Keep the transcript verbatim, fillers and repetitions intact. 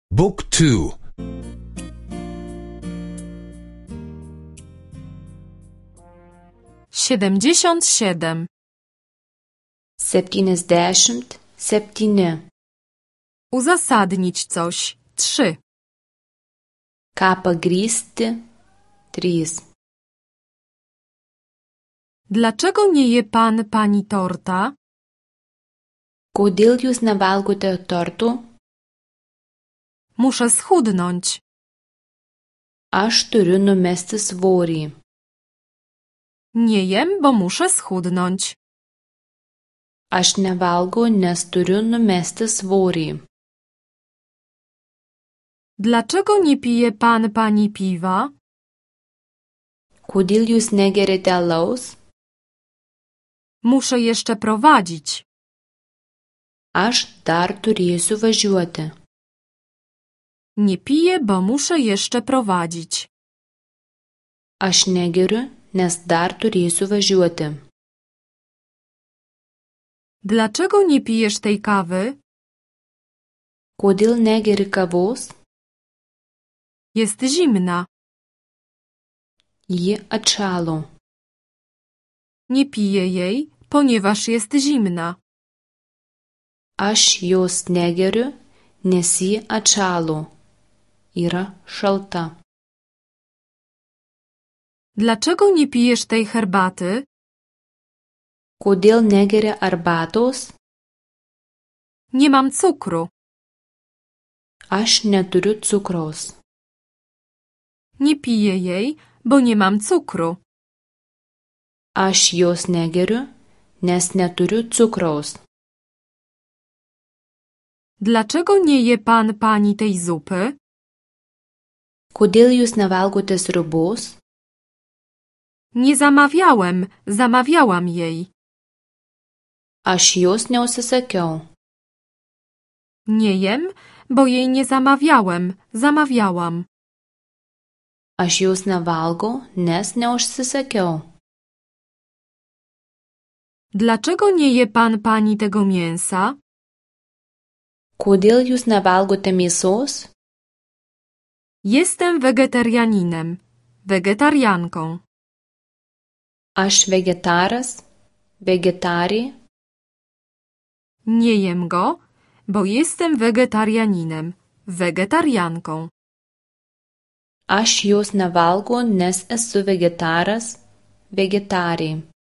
Book two. Siedemdziesiąt siedem. Septyniasdešimt septyni. Uzasadnić coś. Trzy. Ką pagrįsti? Trys. Dlaczego nie je pan pani torta? Kodėl jūs nevalgote tortų? Muszę schudnąć. Aš turiu numesti svorį. Nie jem, bo muszę schudnąć. Aš nevalgau, nes turiu numesti svorį. Dlaczego nie pije pan pani piwa? Kodėl jūs negeriate alaus? Muszę jeszcze prowadzić. Aš dar turėsiu važiuoti. Nie piję, bo muszę jeszcze prowadzić. Aš negeriu, nes dar turėsiu važiuoti. Dlaczego nie pijesz tej kawy? Kodėl negeri kavos? Jest zimna. Ji atšalo. Nie piję jej, ponieważ jest zimna. Aš jos negeriu, nes ji atšalo. Yra šalta. Dlaczego nie pijesz tej herbaty? Kodėl negeri arbatos? Nie mam cukru. Aš neturiu cukraus. Nie piję jej, bo nie mam cukru. Aš jos negeriu, nes neturiu cukraus. Dlaczego nie je pan pani tej zupy? Kodėl jūs nevalgote sriubos? Nie zamawiałem, zamawiałam jej. Aš jos neužsisakiau. Nie jem, bo jej nie zamawiałem, zamawiałam. Aš jos nevalgau, nes neužsisakiau. Dlaczego nie je pan pani tego mięsa? Kodėl jūs nevalgote mėsos? Jestem wegetarianinem, wegetarianką. Aš vegetaras, vegetarė. Nie jem go, bo jestem wegetarianinem, wegetarianką. Aš jos nevalgau, nes esu vegetaras, vegetarė.